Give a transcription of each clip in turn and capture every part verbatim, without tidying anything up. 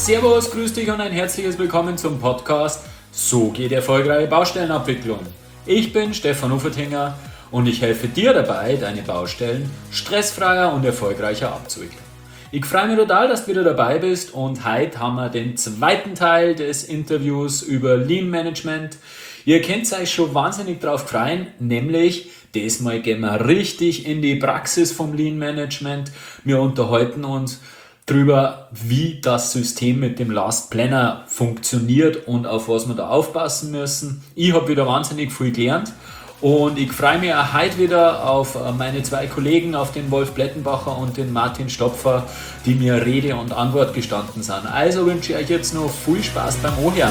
Servus, grüß dich und ein herzliches Willkommen zum Podcast So geht erfolgreiche Baustellenabwicklung. Ich bin Stefan Ufertinger und ich helfe dir dabei, deine Baustellen stressfreier und erfolgreicher abzuwickeln. Ich freue mich total, dass du wieder dabei bist und heute haben wir den zweiten Teil des Interviews über Lean Management. Ihr könnt euch schon wahnsinnig drauf freuen, nämlich diesmal gehen wir richtig in die Praxis vom Lean Management. Wir unterhalten uns darüber, wie das System mit dem Last Planner funktioniert und auf was wir da aufpassen müssen. Ich habe wieder wahnsinnig viel gelernt und ich freue mich auch heute wieder auf meine zwei Kollegen, auf den Wolf Blettenbacher und den Martin Stopfer, die mir Rede und Antwort gestanden sind. Also wünsche ich euch jetzt noch viel Spaß beim Anhören.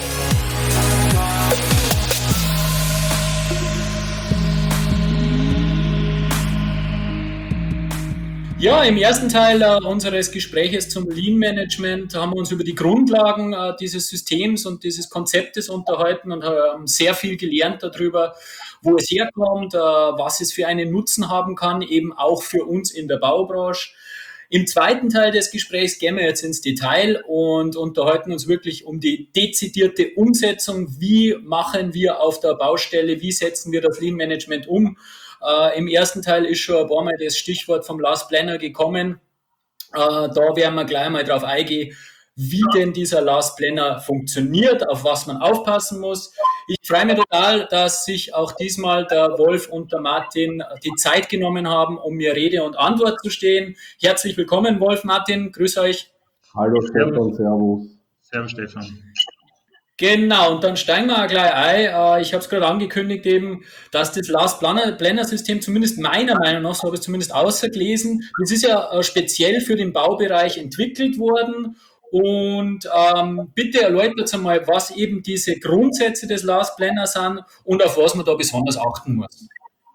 Ja, im ersten Teil äh, unseres Gespräches zum Lean Management haben wir uns über die Grundlagen äh, dieses Systems und dieses Konzeptes unterhalten und haben sehr viel gelernt darüber, wo es herkommt, äh, was es für einen Nutzen haben kann, eben auch für uns in der Baubranche. Im zweiten Teil des Gesprächs gehen wir jetzt ins Detail und unterhalten uns wirklich um die dezidierte Umsetzung. Wie machen wir auf der Baustelle, wie setzen wir das Lean Management um? Äh, Im ersten Teil ist schon ein paar Mal das Stichwort vom Last Planner gekommen. Äh, da werden wir gleich mal drauf eingehen, wie denn dieser Last Planner funktioniert, auf was man aufpassen muss. Ich freue mich total, dass sich auch diesmal der Wolf und der Martin die Zeit genommen haben, um mir Rede und Antwort zu stehen. Herzlich willkommen, Wolf, Martin, grüß euch. Hallo Stefan, servus. Servus Stefan. Genau, und dann steigen wir auch gleich ein. Ich habe es gerade angekündigt eben, dass das Last Planner, Planner System zumindest meiner Meinung nach, so habe ich es zumindest außergelesen, das ist ja speziell für den Baubereich entwickelt worden. Und ähm, bitte erläutert uns einmal, was eben diese Grundsätze des Last Planner sind und auf was man da besonders achten muss.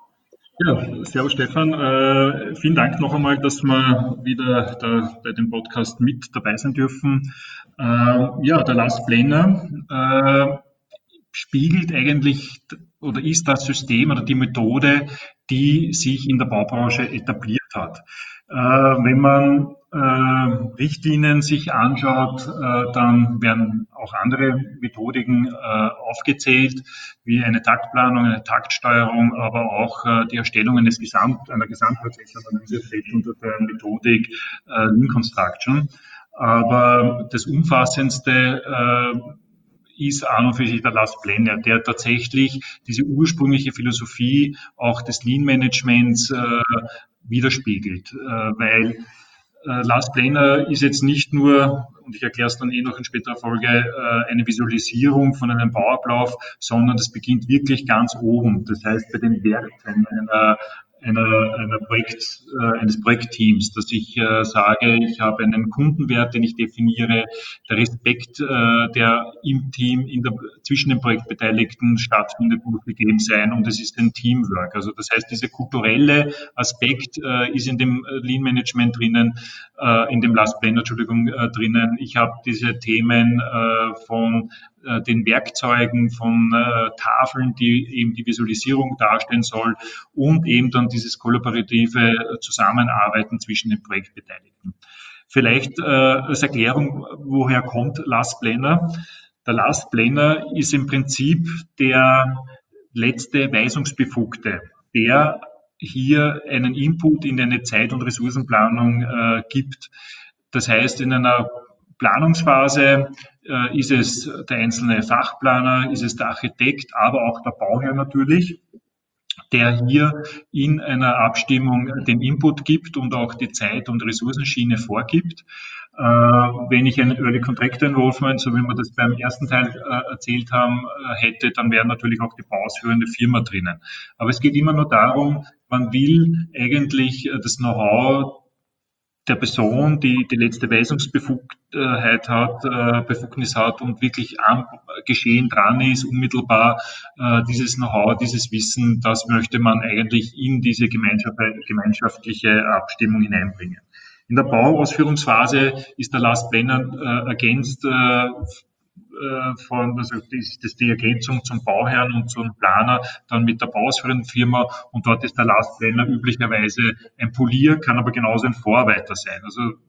Ja, servus Stefan. Äh, vielen Dank noch einmal, dass wir wieder da bei dem Podcast mit dabei sein dürfen. Äh, ja, der Last Planner äh, spiegelt eigentlich oder ist das System oder die Methode, die sich in der Baubranche etabliert hat. Äh, wenn man äh, Richtlinien sich anschaut, äh, dann werden auch andere Methodiken äh, aufgezählt, wie eine Taktplanung, eine Taktsteuerung, aber auch äh, die Erstellung eines Gesamt, einer Gesamtprozessanalyse fällt unter der Methodik äh, Lean Construction. Aber das Umfassendste äh, ist an und für sich der Last Planner, der tatsächlich diese ursprüngliche Philosophie auch des Lean Managements äh, widerspiegelt, äh, weil äh, Last Planner ist jetzt nicht nur, und ich erkläre es dann eh noch in späterer Folge, äh, eine Visualisierung von einem Bauablauf, sondern das beginnt wirklich ganz oben, das heißt bei den Werten einer Einer, einer Projekt, äh, eines Projektteams, dass ich äh, sage, ich habe einen Kundenwert, den ich definiere, der Respekt, äh, der im Team, in der, zwischen den Projektbeteiligten stattfindet, muss gegeben sein und es ist ein Teamwork. Also das heißt, dieser kulturelle Aspekt äh, ist in dem Lean Management drinnen, äh, in dem Last Planner, Entschuldigung, äh, drinnen. Ich habe diese Themen äh, von den Werkzeugen, von äh, Tafeln, die eben die Visualisierung darstellen soll und eben dann dieses kollaborative Zusammenarbeiten zwischen den Projektbeteiligten. Vielleicht äh, als Erklärung, woher kommt Last Planner? Der Last Planner ist im Prinzip der letzte Weisungsbefugte, der hier einen Input in eine Zeit- und Ressourcenplanung äh, gibt. Das heißt, in einer Planungsphase äh, ist es der einzelne Fachplaner, ist es der Architekt, aber auch der Bauherr natürlich, der hier in einer Abstimmung den Input gibt und auch die Zeit- und Ressourcenschiene vorgibt. Äh, wenn ich einen Early Contractor Involvement, so wie wir das beim ersten Teil äh, erzählt haben, äh, hätte, dann wäre natürlich auch die bauausführende Firma drinnen. Aber es geht immer nur darum, man will eigentlich äh, das Know-how der Person, die die letzte Weisungsbefugtheit hat, äh, Befugnis hat und wirklich am Geschehen dran ist, unmittelbar äh, dieses Know-how, dieses Wissen, das möchte man eigentlich in diese Gemeinschaft, gemeinschaftliche Abstimmung hineinbringen. In der Bauausführungsphase ist der Last Planner äh, ergänzt äh, von, also das ist die Ergänzung zum Bauherrn und zum Planer, dann mit der bauausführenden Firma und dort ist der Last Planner üblicherweise ein Polier, kann aber genauso ein Vorarbeiter sein. Also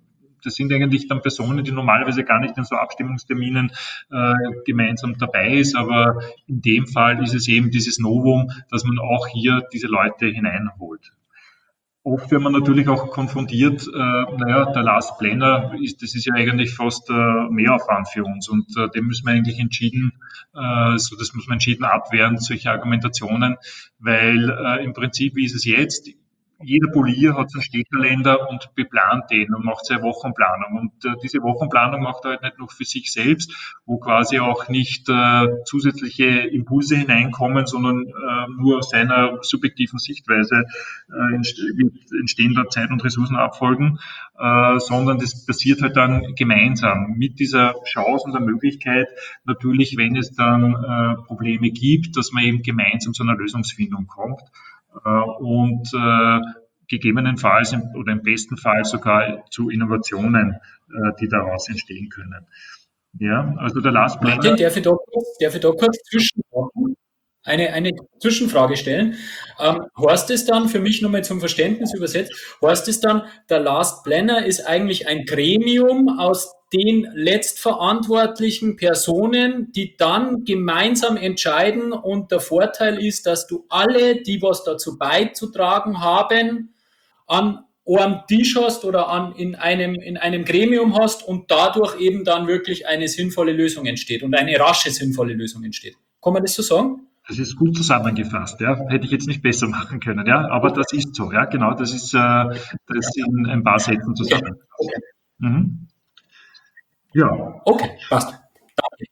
das sind eigentlich dann Personen, die normalerweise gar nicht in so Abstimmungsterminen äh, gemeinsam dabei ist, aber in dem Fall ist es eben dieses Novum, dass man auch hier diese Leute hineinholt. Oft wird man natürlich auch konfrontiert, äh, naja, der Last Planner, ist, das ist ja eigentlich fast äh, Mehraufwand für uns und äh, dem müssen wir eigentlich entschieden, äh, so das muss man entschieden abwehren, solche Argumentationen, weil äh, im Prinzip, wie ist es jetzt? Jeder Polier hat so einen Stehkalender und beplant den und macht seine Wochenplanung. Und äh, diese Wochenplanung macht er halt nicht nur für sich selbst, wo quasi auch nicht äh, zusätzliche Impulse hineinkommen, sondern äh, nur aus seiner subjektiven Sichtweise äh, entstehen da Zeit- und Ressourcen abfolgen, äh, sondern das passiert halt dann gemeinsam mit dieser Chance und der Möglichkeit, natürlich, wenn es dann äh, Probleme gibt, dass man eben gemeinsam zu einer Lösungsfindung kommt. Und äh, gegebenenfalls im, oder im besten Fall sogar zu Innovationen, äh, die daraus entstehen können. Ja, also der Last Planner. Martin, darf ich da kurz, darf ich da kurz zwischenfragen? Eine, eine Zwischenfrage stellen. Ähm, heißt es dann, für mich nochmal zum Verständnis übersetzt, heißt es dann, der Last Planner ist eigentlich ein Gremium aus den letztverantwortlichen Personen, die dann gemeinsam entscheiden, und der Vorteil ist, dass du alle, die was dazu beizutragen haben, an einem Tisch hast oder an, in, einem, in einem Gremium hast und dadurch eben dann wirklich eine sinnvolle Lösung entsteht und eine rasche sinnvolle Lösung entsteht. Kann man das so sagen? Das ist gut zusammengefasst, ja. Hätte ich jetzt nicht besser machen können, ja. Aber das ist so, ja, genau. Das ist äh, das in ein paar Sätzen zusammengefasst. Okay. Mhm. Ja. Okay, passt. Danke.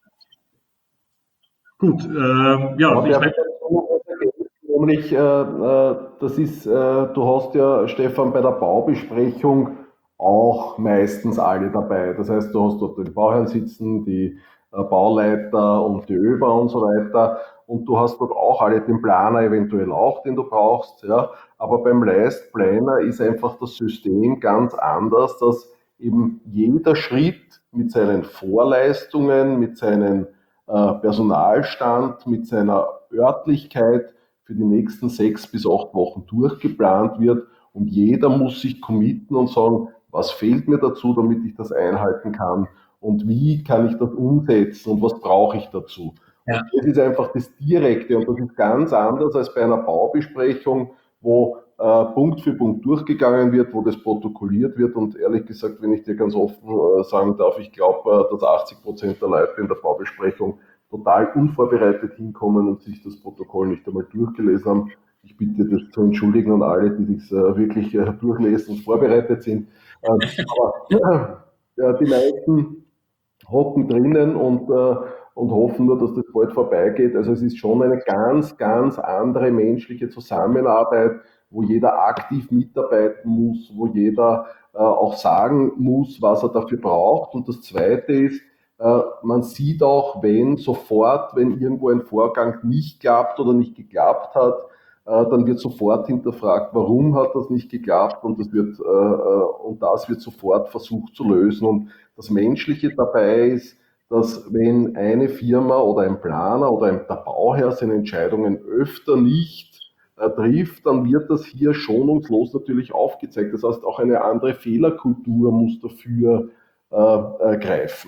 Gut, äh, ja. Ich weiß, nämlich, äh, das ist, äh, du hast ja, Stefan, bei der Baubesprechung auch meistens alle dabei. Das heißt, du hast dort den Bauherrn sitzen, die äh, Bauleiter und die Öber und so weiter. Und du hast dort auch alle, den Planer eventuell auch, den du brauchst. Ja. Aber beim Last Planner ist einfach das System ganz anders, dass eben jeder Schritt mit seinen Vorleistungen, mit seinem äh, Personalstand, mit seiner Örtlichkeit für die nächsten sechs bis acht Wochen durchgeplant wird, und jeder muss sich committen und sagen, was fehlt mir dazu, damit ich das einhalten kann, und wie kann ich das umsetzen und was brauche ich dazu. Ja. Und das ist einfach das Direkte, und das ist ganz anders als bei einer Baubesprechung, wo äh, Punkt für Punkt durchgegangen wird, wo das protokolliert wird. Und ehrlich gesagt, wenn ich dir ganz offen äh, sagen darf, ich glaube, äh, dass achtzig Prozent der Leute in der Baubesprechung total unvorbereitet hinkommen und sich das Protokoll nicht einmal durchgelesen haben. Ich bitte das zu entschuldigen an alle, die sich äh, wirklich äh, durchlesen und vorbereitet sind. Ähm, aber äh, die meisten hocken drinnen und, äh, und hoffen nur, dass das bald vorbeigeht. Also es ist schon eine ganz, ganz andere menschliche Zusammenarbeit, wo jeder aktiv mitarbeiten muss, wo jeder äh, auch sagen muss, was er dafür braucht. Und das Zweite ist, äh, man sieht auch, wenn sofort, wenn irgendwo ein Vorgang nicht klappt oder nicht geklappt hat, äh, dann wird sofort hinterfragt, warum hat das nicht geklappt, und das wird, äh, und das wird sofort versucht zu lösen. Und das Menschliche dabei ist, dass wenn eine Firma oder ein Planer oder ein, der Bauherr seine Entscheidungen öfter nicht äh, trifft, dann wird das hier schonungslos natürlich aufgezeigt. Das heißt, auch eine andere Fehlerkultur muss dafür äh, äh, greifen.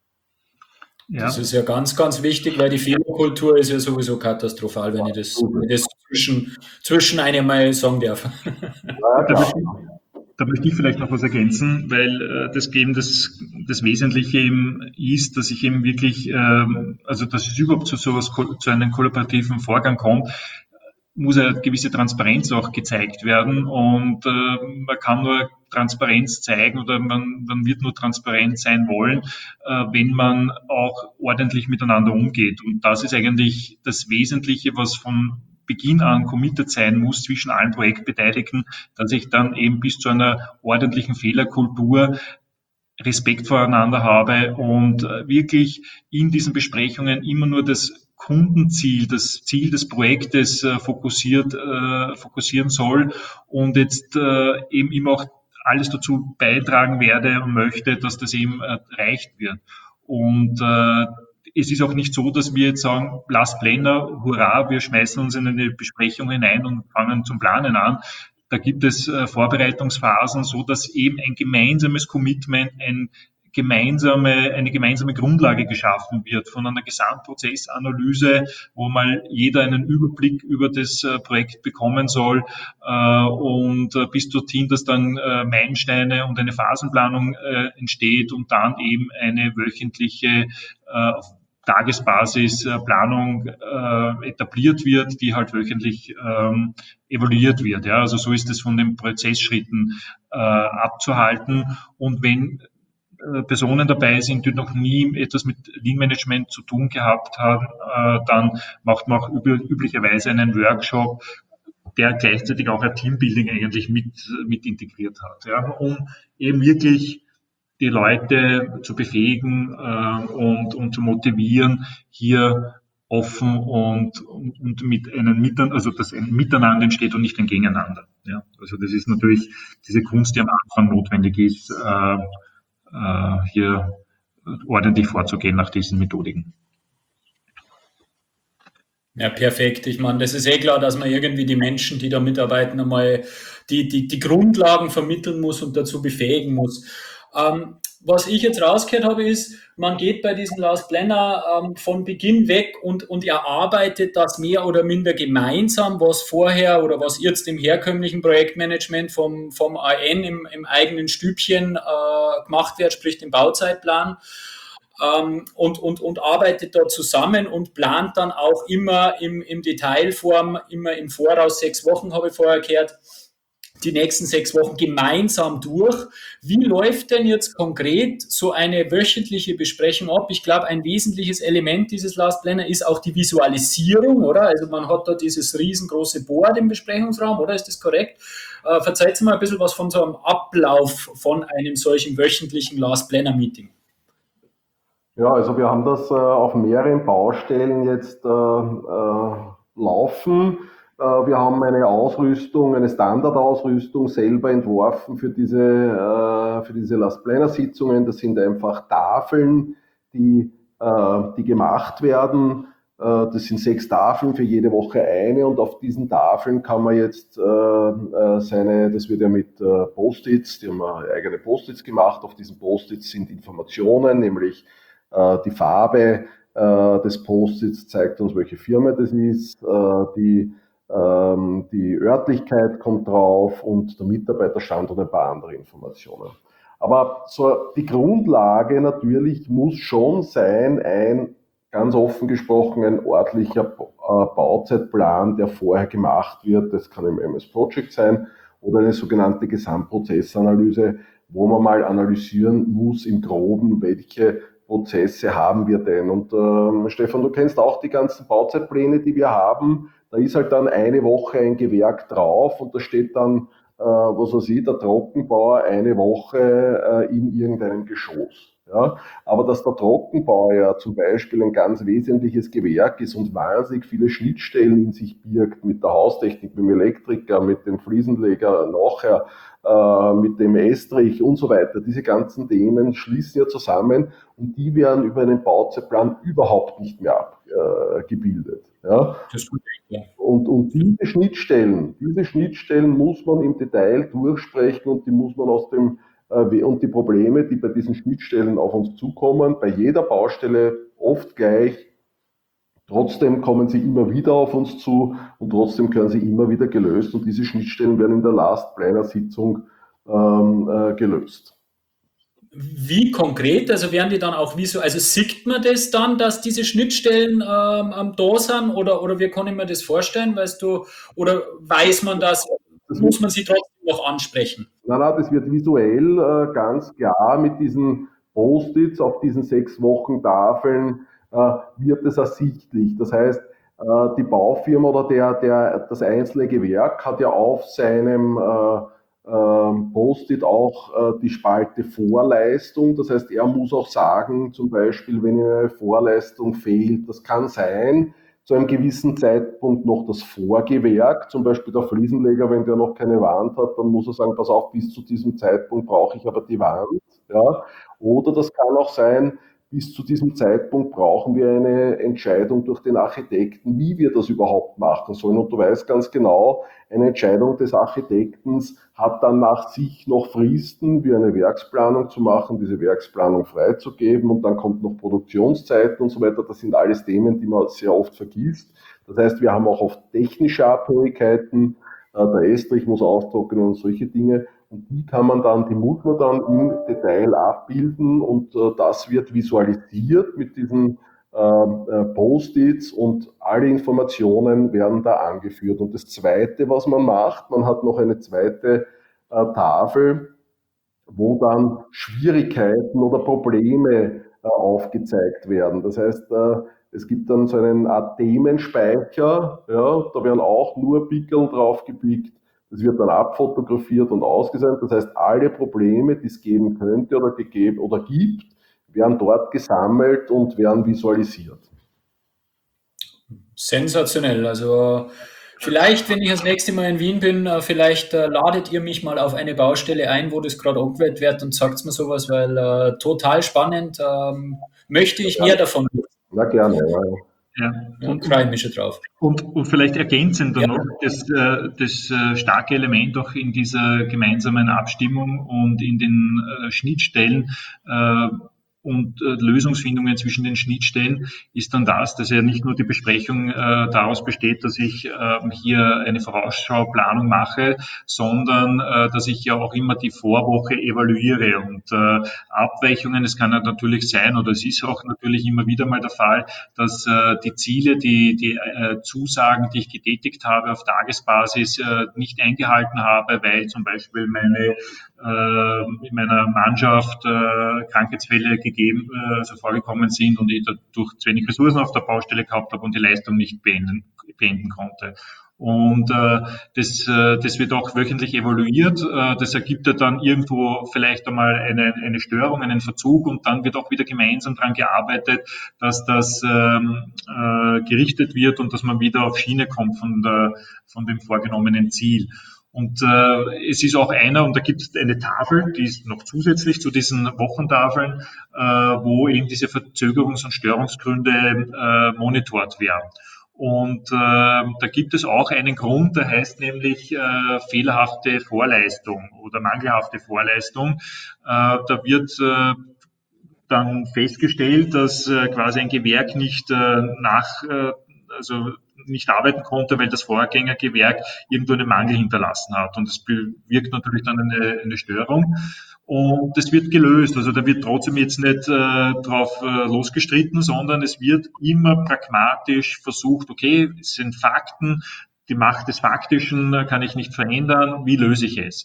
Ja. Das ist ja ganz, ganz wichtig, weil die Fehlerkultur ist ja sowieso katastrophal, wenn ich das, wenn ich das zwischen, zwischen einem mal sagen darf. Ja, da, möchte ich, da möchte ich vielleicht noch was ergänzen, weil äh, das eben das, das Wesentliche eben ist, dass ich eben wirklich, ähm, also dass es überhaupt zu sowas, zu einem kollaborativen Vorgang kommt, muss eine gewisse Transparenz auch gezeigt werden, und äh, man kann nur Transparenz zeigen oder man, man wird nur transparent sein wollen, äh, wenn man auch ordentlich miteinander umgeht. Und das ist eigentlich das Wesentliche, was von Beginn an committed sein muss zwischen allen Projektbeteiligten, dass ich dann eben bis zu einer ordentlichen Fehlerkultur Respekt voreinander habe und äh, wirklich in diesen Besprechungen immer nur das Kundenziel, das Ziel des Projektes äh, fokussiert, äh, fokussieren soll und jetzt äh, eben immer auch alles dazu beitragen werde und möchte, dass das eben äh, erreicht wird. Und äh, es ist auch nicht so, dass wir jetzt sagen, Last Planner, hurra, wir schmeißen uns in eine Besprechung hinein und fangen zum Planen an. da gibt es äh, Vorbereitungsphasen, so dass eben ein gemeinsames Commitment, ein gemeinsame, eine gemeinsame Grundlage geschaffen wird von einer Gesamtprozessanalyse, wo mal jeder einen Überblick über das äh, Projekt bekommen soll äh, und äh, bis dorthin, dass dann äh, Meilensteine und eine Phasenplanung äh, entsteht und dann eben eine wöchentliche äh, Tagesbasis äh, Planung äh, etabliert wird, die halt wöchentlich ähm, evaluiert wird. Ja, also so ist es von den Prozessschritten äh, abzuhalten. Und wenn Personen dabei sind, die noch nie etwas mit Lean Management zu tun gehabt haben, äh, dann macht man auch üb- üblicherweise einen Workshop, der gleichzeitig auch ein Teambuilding eigentlich mit, mit integriert hat, ja, um eben wirklich die Leute zu befähigen äh, und, und zu motivieren, hier offen und, und, und mit einem Miteinander, also dass ein Miteinander entsteht und nicht ein Gegeneinander. Ja. Also das ist natürlich diese Kunst, die am Anfang notwendig ist, äh, hier ordentlich vorzugehen nach diesen Methodiken. Ja, perfekt. Ich meine, das ist eh klar, dass man irgendwie die Menschen, die da mitarbeiten, einmal die, die, die Grundlagen vermitteln muss und dazu befähigen muss. Ähm, was ich jetzt rausgehört habe, ist, man geht bei diesem Last Planner ähm, von Beginn weg und, und erarbeitet das mehr oder minder gemeinsam, was vorher oder was jetzt im herkömmlichen Projektmanagement vom, vom A N im, im eigenen Stübchen äh, gemacht wird, sprich den Bauzeitplan. Ähm, und, und, und arbeitet da zusammen und plant dann auch immer im, im Detailform, immer im Voraus, sechs Wochen habe ich vorher gehört, die nächsten sechs Wochen gemeinsam durch. Wie läuft denn jetzt konkret so eine wöchentliche Besprechung ab? Ich glaube, ein wesentliches Element dieses Last Planner ist auch die Visualisierung, oder? Also man hat da dieses riesengroße Board im Besprechungsraum, oder? Ist das korrekt? Äh, verzeiht mal ein bisschen was von so einem Ablauf von einem solchen wöchentlichen Last Planner Meeting. Ja, also wir haben das äh, auf mehreren Baustellen jetzt äh, äh, laufen. Wir haben eine Ausrüstung, eine Standardausrüstung selber entworfen für diese, für diese Last Planner Sitzungen. Das sind einfach Tafeln, die, die gemacht werden. Das sind sechs Tafeln, für jede Woche eine, und auf diesen Tafeln kann man jetzt seine, das wird ja mit Post-its, die haben wir eigene Post-its gemacht. Auf diesen Post-its sind Informationen, nämlich die Farbe des Post-its zeigt uns, welche Firma das ist, die die Örtlichkeit kommt drauf und der Mitarbeiterstand und ein paar andere Informationen. Aber so die Grundlage natürlich muss schon sein, ein, ganz offen gesprochen, ein ordentlicher Bauzeitplan, der vorher gemacht wird. Das kann im M S Project sein oder eine sogenannte Gesamtprozessanalyse, wo man mal analysieren muss im Groben, welche Prozesse haben wir denn. Und äh, Stefan, du kennst auch die ganzen Bauzeitpläne, die wir haben. Da ist halt dann eine Woche ein Gewerk drauf und da steht dann, äh, was weiß ich, der Trockenbauer eine Woche äh, in irgendeinem Geschoss. Ja? Aber dass der Trockenbauer ja zum Beispiel ein ganz wesentliches Gewerk ist und wahnsinnig viele Schnittstellen in sich birgt, mit der Haustechnik, mit dem Elektriker, mit dem Fliesenleger nachher, äh, mit dem Estrich und so weiter. Diese ganzen Themen schließen ja zusammen und die werden über einen Bauzeitplan überhaupt nicht mehr abgebildet. Ja? Das ist gut, ja. Und, und diese Schnittstellen, diese Schnittstellen muss man im Detail durchsprechen und die muss man aus dem äh, und die Probleme, die bei diesen Schnittstellen auf uns zukommen, bei jeder Baustelle oft gleich. Trotzdem kommen sie immer wieder auf uns zu und trotzdem können sie immer wieder gelöst und diese Schnittstellen werden in der Last Planner Sitzung ähm, äh, gelöst. Wie konkret, also werden die dann auch visuell, also sieht man das dann, dass diese Schnittstellen ähm, da sind, oder, oder wie kann ich mir das vorstellen, weißt du, oder weiß man das, das muss man sie trotzdem noch ansprechen? Nein, nein, das wird visuell äh, ganz klar mit diesen Post-its auf diesen sechs Wochen Tafeln äh, wird es ersichtlich. Das heißt, äh, die Baufirma oder der, der, das einzelne Gewerk hat ja auf seinem äh, Post-it auch äh, die Spalte Vorleistung. Das heißt, er muss auch sagen, zum Beispiel, wenn eine Vorleistung fehlt, das kann sein, zu einem gewissen Zeitpunkt noch das Vorgewerk, zum Beispiel der Fliesenleger, wenn der noch keine Wand hat, dann muss er sagen, pass auf, bis zu diesem Zeitpunkt brauche ich aber die Wand. Ja? Oder das kann auch sein, bis zu diesem Zeitpunkt brauchen wir eine Entscheidung durch den Architekten, wie wir das überhaupt machen sollen. Und du weißt ganz genau, eine Entscheidung des Architekten hat dann nach sich noch Fristen, wie eine Werksplanung zu machen, diese Werksplanung freizugeben, und dann kommt noch Produktionszeiten und so weiter. Das sind alles Themen, die man sehr oft vergisst. Das heißt, wir haben auch oft technische Abhängigkeiten. Der Estrich muss austrocknen und solche Dinge. Und die kann man dann, die muss man dann im Detail abbilden, und äh, das wird visualisiert mit diesen äh, Post-its, und alle Informationen werden da angeführt. Und das Zweite, was man macht, man hat noch eine zweite äh, Tafel, wo dann Schwierigkeiten oder Probleme äh, aufgezeigt werden. Das heißt, äh, es gibt dann so einen Art Themenspeicher, ja, da werden auch nur Pickel drauf gepickt. Das wird dann abfotografiert und ausgesendet. Das heißt, alle Probleme, die es geben könnte oder gegeben oder gibt, werden dort gesammelt und werden visualisiert. Sensationell. Also vielleicht, wenn ich das nächste Mal in Wien bin, vielleicht äh, ladet ihr mich mal auf eine Baustelle ein, wo das gerade angewendet wird, und sagt mir sowas, weil äh, total spannend. Ähm, möchte ich mehr davon. Na gerne, ja. Ja, und freue mich schon drauf. Und, und vielleicht ergänzend ja. noch das, das starke Element auch in dieser gemeinsamen Abstimmung und in den Schnittstellen äh, und äh, Lösungsfindungen zwischen den Schnittstellen ist dann das, dass ja nicht nur die Besprechung äh, daraus besteht, dass ich äh, hier eine Vorausschauplanung mache, sondern äh, dass ich ja auch immer die Vorwoche evaluiere und äh, Abweichungen. Es kann ja natürlich sein, oder es ist auch natürlich immer wieder mal der Fall, dass äh, die Ziele, die, die äh, Zusagen, die ich getätigt habe auf Tagesbasis, äh, nicht eingehalten habe, weil zum Beispiel meine äh, in meiner Mannschaft äh, Krankheitsfälle gegeben, äh, also vorgekommen sind und ich dadurch zu wenig Ressourcen auf der Baustelle gehabt habe und die Leistung nicht beenden, beenden konnte. Und äh, das, äh, das wird auch wöchentlich evaluiert. Äh, das ergibt ja dann irgendwo vielleicht einmal eine, eine Störung, einen Verzug, und dann wird auch wieder gemeinsam daran gearbeitet, dass das ähm, äh, gerichtet wird und dass man wieder auf Schiene kommt von, der, von dem vorgenommenen Ziel. Und äh, es ist auch einer, und da gibt es eine Tafel, die ist noch zusätzlich zu diesen Wochentafeln, äh, wo eben diese Verzögerungs- und Störungsgründe äh, monitort werden. Und äh, da gibt es auch einen Grund, der heißt nämlich äh, fehlerhafte Vorleistung oder mangelhafte Vorleistung. Äh, da wird äh, dann festgestellt, dass äh, quasi ein Gewerk nicht äh, nach, äh, also nicht arbeiten konnte, weil das Vorgängergewerk irgendwo einen Mangel hinterlassen hat. Und das bewirkt natürlich dann eine, eine Störung. Und das wird gelöst. Also da wird trotzdem jetzt nicht äh, drauf äh, losgestritten, sondern es wird immer pragmatisch versucht, okay, es sind Fakten, die Macht des Faktischen kann ich nicht verändern, wie löse ich es?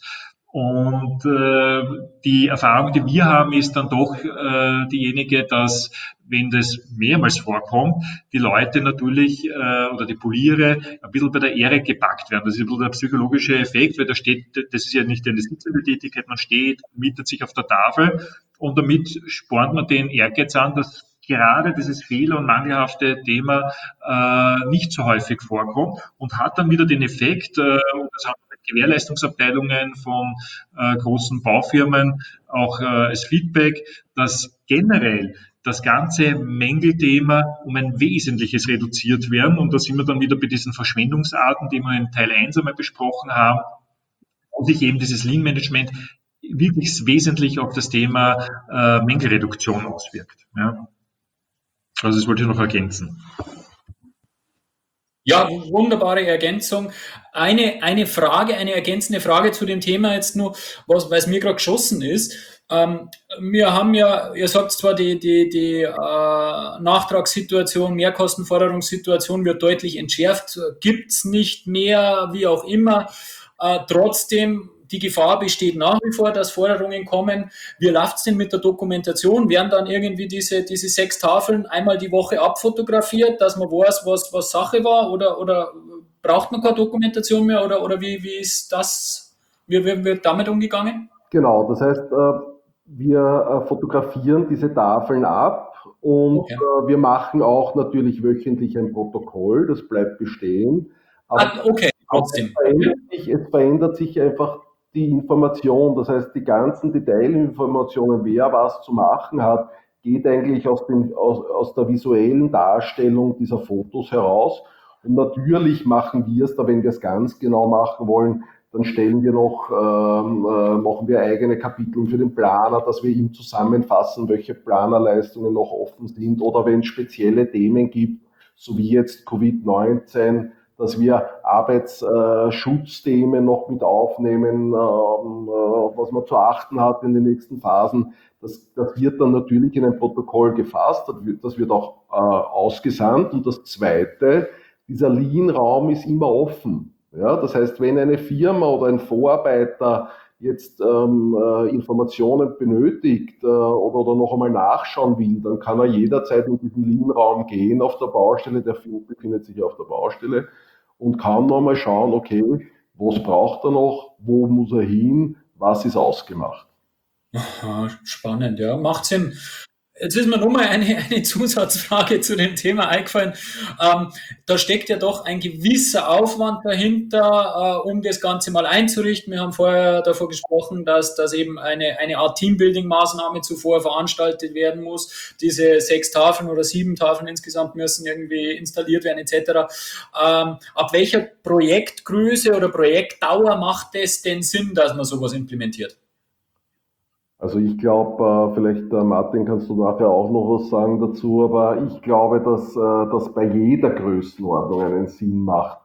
Und äh, die Erfahrung, die wir haben, ist dann doch äh, diejenige, dass, wenn das mehrmals vorkommt, die Leute natürlich äh, oder die Poliere ein bisschen bei der Ehre gepackt werden. Das ist ein bisschen der psychologische Effekt, weil da steht, das ist ja nicht eine sitzende Tätigkeit, man steht, mietet sich auf der Tafel, und damit spornt man den Ehrgeiz an, dass gerade dieses Fehler- und mangelhafte Thema äh, nicht so häufig vorkommt, und hat dann wieder den Effekt, äh, und das haben Gewährleistungsabteilungen von äh, großen Baufirmen auch äh, als Feedback, dass generell das ganze Mängelthema um ein Wesentliches reduziert werden. Und da sind wir dann wieder bei diesen Verschwendungsarten, die wir in Teil eins einmal besprochen haben, wo sich eben dieses Lean-Management wirklich wesentlich auf das Thema äh, Mängelreduktion auswirkt. Ja. Also das wollte ich noch ergänzen. Ja, wunderbare Ergänzung. Eine, eine Frage, eine ergänzende Frage zu dem Thema jetzt nur, was, weil es mir gerade geschossen ist. Ähm, wir haben ja, ihr sagt zwar, die, die, die äh, Nachtragssituation, Mehrkostenforderungssituation wird deutlich entschärft, gibt's nicht mehr, wie auch immer. Äh, trotzdem, die Gefahr besteht nach wie vor, dass Forderungen kommen. Wie läuft's denn mit der Dokumentation? Werden dann irgendwie diese, diese sechs Tafeln einmal die Woche abfotografiert, dass man weiß, was, was Sache war? Oder, oder braucht man keine Dokumentation mehr? Oder, oder wie, wie ist das, wie, wie wird damit umgegangen? Genau, das heißt, wir fotografieren diese Tafeln ab, und okay. wir machen auch natürlich wöchentlich ein Protokoll, das bleibt bestehen. Aber ah, okay, trotzdem. Es verändert sich, es verändert sich einfach die Information, das heißt, die ganzen Detailinformationen, wer was zu machen hat, geht eigentlich aus, den, aus, aus der visuellen Darstellung dieser Fotos heraus. Und natürlich machen wir es da, wenn wir es ganz genau machen wollen, dann stellen wir noch, ähm, äh, machen wir eigene Kapitel für den Planer, dass wir ihm zusammenfassen, welche Planerleistungen noch offen sind, oder wenn es spezielle Themen gibt, so wie jetzt Covid neunzehn, dass wir Arbeitsschutzthemen noch mit aufnehmen, ähm, äh, was man zu achten hat in den nächsten Phasen. Das, das wird dann natürlich in ein Protokoll gefasst, das wird, das wird auch äh, ausgesandt. Und das Zweite, dieser Lean-Raum ist immer offen. Ja, das heißt, wenn eine Firma oder ein Vorarbeiter jetzt ähm, äh, Informationen benötigt äh, oder, oder noch einmal nachschauen will, dann kann er jederzeit in diesen Lean-Raum gehen auf der Baustelle, der befindet sich auf der Baustelle, und kann noch einmal schauen, okay, was braucht er noch, wo muss er hin, was ist ausgemacht. Aha, spannend, ja, macht Sinn. Jetzt ist mir nochmal eine, eine Zusatzfrage zu dem Thema eingefallen. Ähm, da steckt ja doch ein gewisser Aufwand dahinter, äh, um das Ganze mal einzurichten. Wir haben vorher davor gesprochen, dass, dass eben eine, eine Art Teambuilding-Maßnahme zuvor veranstaltet werden muss. Diese sechs Tafeln oder sieben Tafeln insgesamt müssen irgendwie installiert werden et cetera. Ähm, ab welcher Projektgröße oder Projektdauer macht es denn Sinn, dass man sowas implementiert? Also ich glaube, vielleicht Martin, kannst du nachher auch noch was sagen dazu, aber ich glaube, dass das bei jeder Größenordnung einen Sinn macht.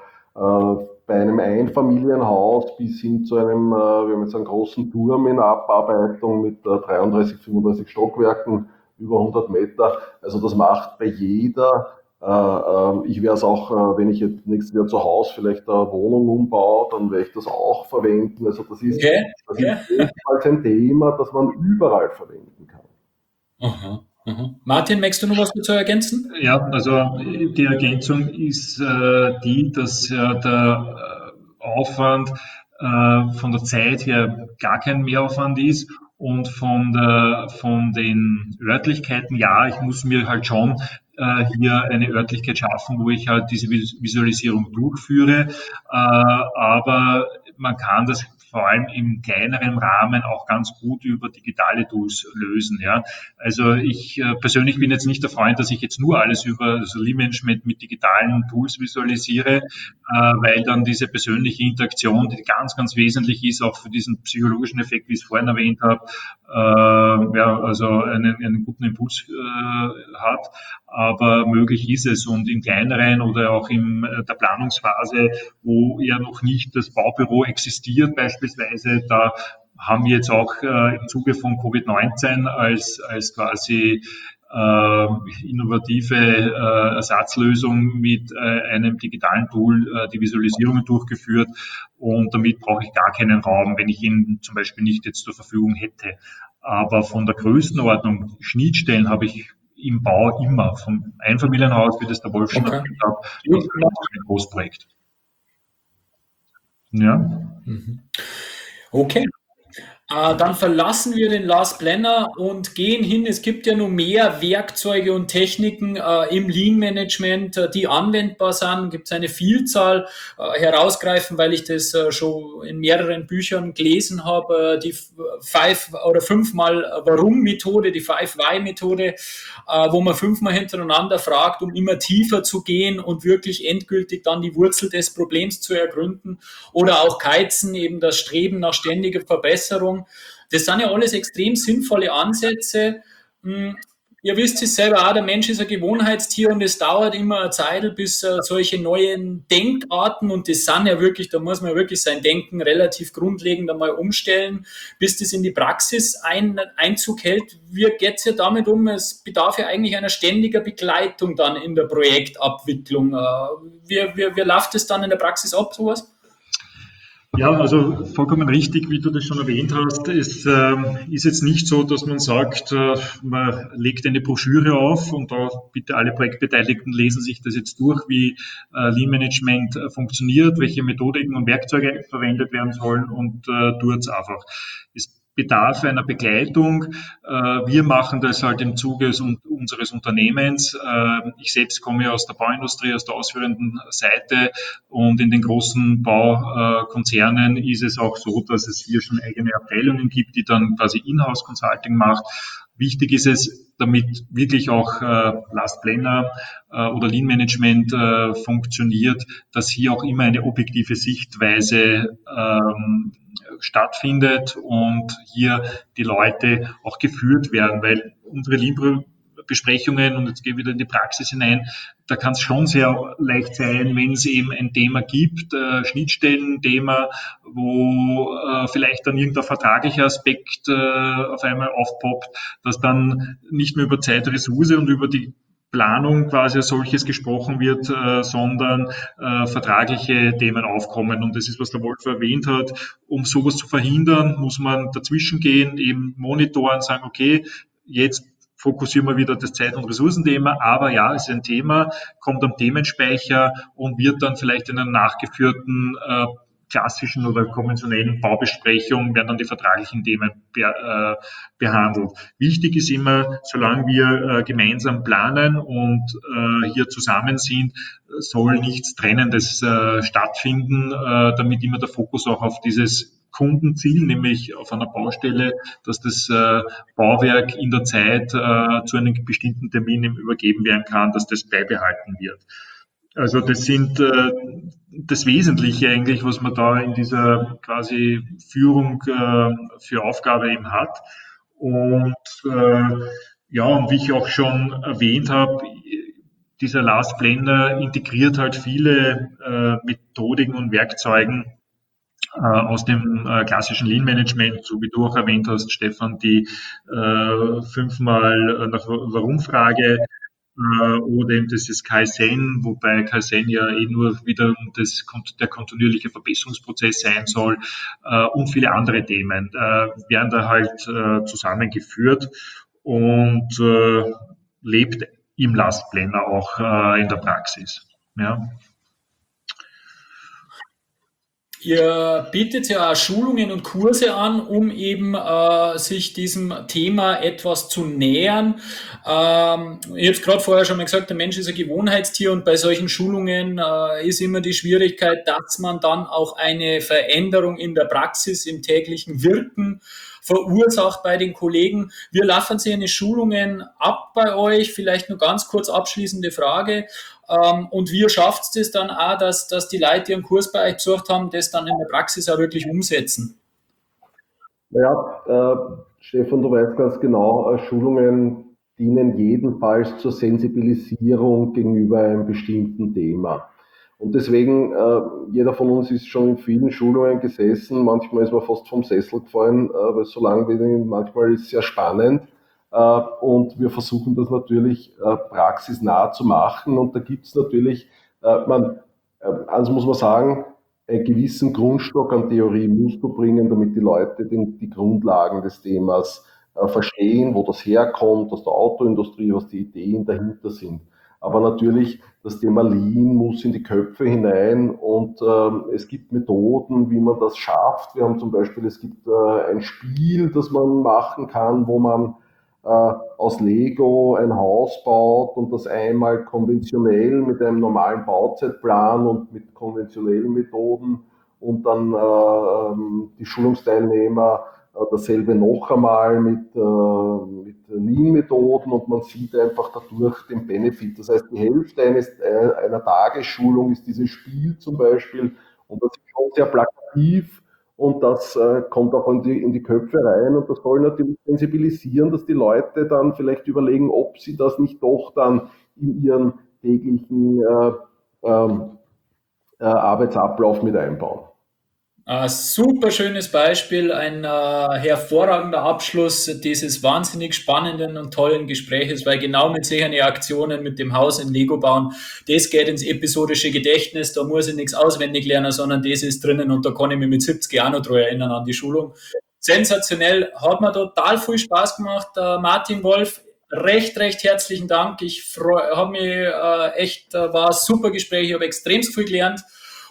Bei einem Einfamilienhaus bis hin zu einem, wir haben jetzt einen großen Turm in Abarbeitung mit dreiunddreißig, fünfunddreißig Stockwerken, über hundert Meter. Also das macht bei jeder. Ich werde es auch, wenn ich jetzt nächstes Jahr zu Hause vielleicht eine Wohnung umbaue, dann werde ich das auch verwenden. Also das ist, okay. das ist ebenfalls ein Thema, das man überall verwenden kann. Aha, aha. Martin, möchtest du noch was dazu ergänzen? Ja, also die Ergänzung ist äh, die, dass ja der Aufwand äh, von der Zeit her gar kein Mehraufwand ist. Und von, der, von den Örtlichkeiten, ja, ich muss mir halt schon äh, hier eine Örtlichkeit schaffen, wo ich halt diese Visualisierung durchführe. Äh, aber man kann das vor allem im kleineren Rahmen auch ganz gut über digitale Tools lösen. Ja. Also ich äh, persönlich bin jetzt nicht der Freund, dass ich jetzt nur alles über also Lean-Management mit digitalen Tools visualisiere, äh, weil dann diese persönliche Interaktion, die ganz, ganz wesentlich ist, auch für diesen psychologischen Effekt, wie ich es vorhin erwähnt habe, äh, ja, also einen, einen guten Impuls äh, hat. Aber möglich ist es. Und im kleineren oder auch in der Planungsphase, wo ja noch nicht das Baubüro existiert beispielsweise, da haben wir jetzt auch äh, im Zuge von Covid neunzehn als, als quasi äh, innovative äh, Ersatzlösung mit äh, einem digitalen Tool äh, die Visualisierungen durchgeführt. Und damit brauche ich gar keinen Raum, wenn ich ihn zum Beispiel nicht jetzt zur Verfügung hätte. Aber von der Größenordnung, Schnittstellen habe ich im Bau immer, vom Einfamilienhaus, wie das der Wolf schon erwähnt hat, bis zu einem Großprojekt. Ja. Okay. Äh, dann verlassen wir den Last Planner und gehen hin. Es gibt ja noch mehr Werkzeuge und Techniken äh, im Lean-Management, äh, die anwendbar sind. Gibt es eine Vielzahl äh, herausgreifen, weil ich das äh, schon in mehreren Büchern gelesen habe. Äh, die Five- oder fünfmal Warum-Methode, die Five-Why-Methode, äh, wo man fünfmal hintereinander fragt, um immer tiefer zu gehen und wirklich endgültig dann die Wurzel des Problems zu ergründen. Oder auch Kaizen, eben das Streben nach ständiger Verbesserung. Das sind ja alles extrem sinnvolle Ansätze. Ihr wisst es selber auch, der Mensch ist ein Gewohnheitstier und es dauert immer eine Zeit, bis solche neuen Denkarten, und das sind ja wirklich, da muss man wirklich sein Denken relativ grundlegend einmal umstellen, bis das in die Praxis ein, Einzug hält. Wie geht es ja damit um? Es bedarf ja eigentlich einer ständiger Begleitung dann in der Projektabwicklung. Wie, wie, wie läuft es dann in der Praxis ab, sowas? Ja, also vollkommen richtig, wie du das schon erwähnt hast. Es äh, ist jetzt nicht so, dass man sagt, äh, man legt eine Broschüre auf und da bitte alle Projektbeteiligten lesen sich das jetzt durch, wie äh, Lean Management äh, funktioniert, welche Methodiken und Werkzeuge verwendet werden sollen, und äh, tut es einfach. Es bedarf einer Begleitung. Wir machen das halt im Zuge unseres Unternehmens. Ich selbst komme ja aus der Bauindustrie, aus der ausführenden Seite, und in den großen Baukonzernen ist es auch so, dass es hier schon eigene Abteilungen gibt, die dann quasi Inhouse-Consulting macht. Wichtig ist es, damit wirklich auch äh, Last Planner äh, oder Lean Management äh, funktioniert, dass hier auch immer eine objektive Sichtweise ähm, stattfindet und hier die Leute auch geführt werden, weil unsere Lean Besprechungen, und jetzt gehe ich wieder in die Praxis hinein, da kann es schon sehr leicht sein, wenn es eben ein Thema gibt, äh, Schnittstellen-Thema, wo äh, vielleicht dann irgendein vertraglicher Aspekt äh, auf einmal aufpoppt, dass dann nicht mehr über Zeit, Ressource und über die Planung quasi als solches gesprochen wird, äh, sondern äh, vertragliche Themen aufkommen. Und das ist, was der Wolf erwähnt hat. Um sowas zu verhindern, muss man dazwischen gehen, eben monitoren, sagen, okay, jetzt fokussieren wir wieder das Zeit- und Ressourcenthema, aber ja, es ist ein Thema, kommt am Themenspeicher und wird dann vielleicht in einer nachgeführten äh, klassischen oder konventionellen Baubesprechung, werden dann die vertraglichen Themen be, äh, behandelt. Wichtig ist immer, solange wir äh, gemeinsam planen und äh, hier zusammen sind, soll nichts Trennendes äh, stattfinden, äh, damit immer der Fokus auch auf dieses Kundenziel, nämlich auf einer Baustelle, dass das äh, Bauwerk in der Zeit äh, zu einem bestimmten Termin übergeben werden kann, dass das beibehalten wird. Also das sind äh, das Wesentliche eigentlich, was man da in dieser quasi Führung äh, für Aufgabe eben hat. Und äh, ja, und wie ich auch schon erwähnt habe, dieser Last Planner integriert halt viele äh, Methodiken und Werkzeugen aus dem äh, klassischen Lean-Management, so wie du auch erwähnt hast, Stefan, die äh, fünfmal nach Warum-Frage äh, oder eben das ist Kaizen, wobei Kaizen ja eh nur wieder das, der kontinuierliche Verbesserungsprozess sein soll äh, und viele andere Themen äh, werden da halt äh, zusammengeführt und äh, lebt im Last Planner auch äh, in der Praxis. Ja. Ihr bietet ja auch Schulungen und Kurse an, um eben äh, sich diesem Thema etwas zu nähern. Ähm, ich habe es gerade vorher schon mal gesagt, der Mensch ist ein Gewohnheitstier, und bei solchen Schulungen äh, ist immer die Schwierigkeit, dass man dann auch eine Veränderung in der Praxis, im täglichen Wirken verursacht bei den Kollegen. Wir laufen Sie eine Schulungen ab bei euch? Vielleicht nur ganz kurz abschließende Frage. Ähm, und wie schafft es dann auch, dass, dass die Leute, die einen Kurs bei euch besucht haben, das dann in der Praxis auch wirklich umsetzen? Naja, äh, Stefan, du weißt ganz genau, äh, Schulungen dienen jedenfalls zur Sensibilisierung gegenüber einem bestimmten Thema. Und deswegen, äh, jeder von uns ist schon in vielen Schulungen gesessen, manchmal ist man fast vom Sessel gefallen, äh, weil es so langweilig ist, manchmal ist es sehr spannend. Äh, und wir versuchen das natürlich äh, praxisnah zu machen. Und da gibt es natürlich, äh, man, äh, eins muss man sagen, einen gewissen Grundstock an Theorie musst du bringen, damit die Leute den, die Grundlagen des Themas äh, verstehen, wo das herkommt, aus der Autoindustrie, was die Ideen dahinter sind. Aber natürlich, das Thema Lean muss in die Köpfe hinein, und ähm, es gibt Methoden, wie man das schafft. Wir haben zum Beispiel, es gibt äh, ein Spiel, das man machen kann, wo man äh, aus Lego ein Haus baut und das einmal konventionell mit einem normalen Bauzeitplan und mit konventionellen Methoden, und dann äh, die Schulungsteilnehmer dasselbe noch einmal mit, äh, mit Lean-Methoden, und man sieht einfach dadurch den Benefit. Das heißt, die Hälfte eines, äh, einer Tagesschulung ist dieses Spiel zum Beispiel, und das ist schon sehr plakativ, und das äh, kommt auch in die, in die Köpfe rein, und das soll natürlich sensibilisieren, dass die Leute dann vielleicht überlegen, ob sie das nicht doch dann in ihren täglichen äh, ähm, äh, Arbeitsablauf mit einbauen. Ein super schönes Beispiel, ein äh, hervorragender Abschluss dieses wahnsinnig spannenden und tollen Gespräches, weil genau mit solchen Aktionen mit dem Haus in Lego bauen, das geht ins episodische Gedächtnis, da muss ich nichts auswendig lernen, sondern das ist drinnen, und da kann ich mich mit siebzig auch noch dran erinnern an die Schulung. Sensationell, hat mir total viel Spaß gemacht. äh, Martin, Wolf, recht, recht herzlichen Dank. Ich freue, habe mich äh, echt, äh, war ein super Gespräch, ich habe extrem viel gelernt.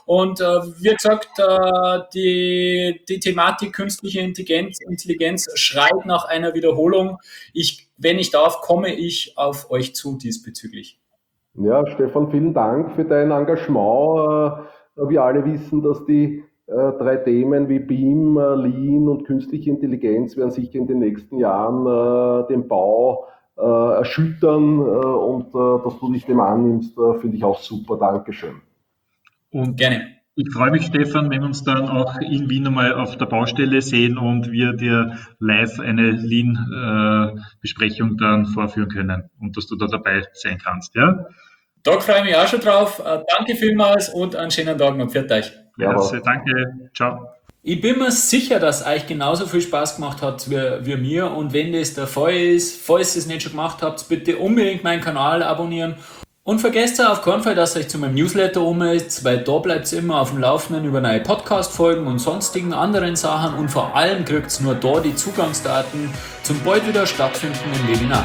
Und äh, wie gesagt, äh, die, die Thematik künstliche Intelligenz, Intelligenz schreit nach einer Wiederholung. Ich, wenn ich darf, komme ich auf euch zu diesbezüglich. Ja, Stefan, vielen Dank für dein Engagement. Wir alle wissen, dass die drei Themen wie B I M, Lean und künstliche Intelligenz werden sicher in den nächsten Jahren den Bau erschüttern, und dass du dich dem annimmst, finde ich auch super. Dankeschön. Und gerne. Ich freue mich, Stefan, wenn wir uns dann auch in Wien einmal auf der Baustelle sehen und wir dir live eine Lean-Besprechung dann vorführen können und dass du da dabei sein kannst. Ja? Da freue ich mich auch schon drauf. Danke vielmals und einen schönen Tag noch. Pfiat euch. Ja, danke. Ciao. Ich bin mir sicher, dass euch genauso viel Spaß gemacht hat wie, wie mir. Und wenn das der Fall ist, falls ihr es nicht schon gemacht habt, bitte unbedingt meinen Kanal abonnieren. Und vergesst auf keinen Fall, dass ihr euch zu meinem Newsletter ummeldet, weil da bleibt ihr immer auf dem Laufenden über neue Podcast-Folgen und sonstigen anderen Sachen. Und vor allem kriegt ihr nur da die Zugangsdaten zum bald wieder stattfindenden Webinar.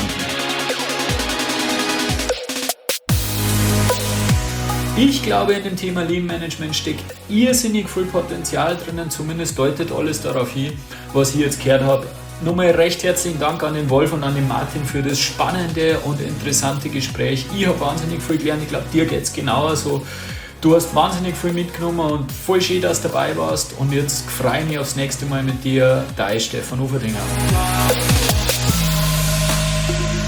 Ich glaube, in dem Thema Lean Management steckt irrsinnig viel Potenzial drinnen, zumindest deutet alles darauf hin, was ich jetzt gehört habe. Nochmal recht herzlichen Dank an den Wolf und an den Martin für das spannende und interessante Gespräch. Ich habe wahnsinnig viel gelernt, ich glaube, dir geht es genauso. Du hast wahnsinnig viel mitgenommen und voll schön, dass du dabei warst. Und jetzt freue ich mich aufs nächste Mal mit dir, dein Stefan Uferdinger.